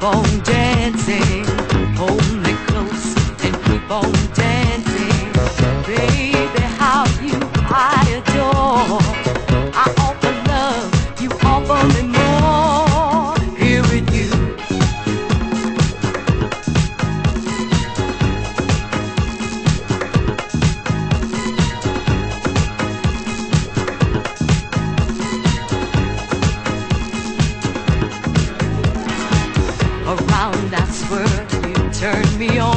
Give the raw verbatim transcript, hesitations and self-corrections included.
on dancing. Hold me close and keep on dancing. Baby, how you I adore. I offer love, you offer me more. Here with you. Around, I swear, you turn me on.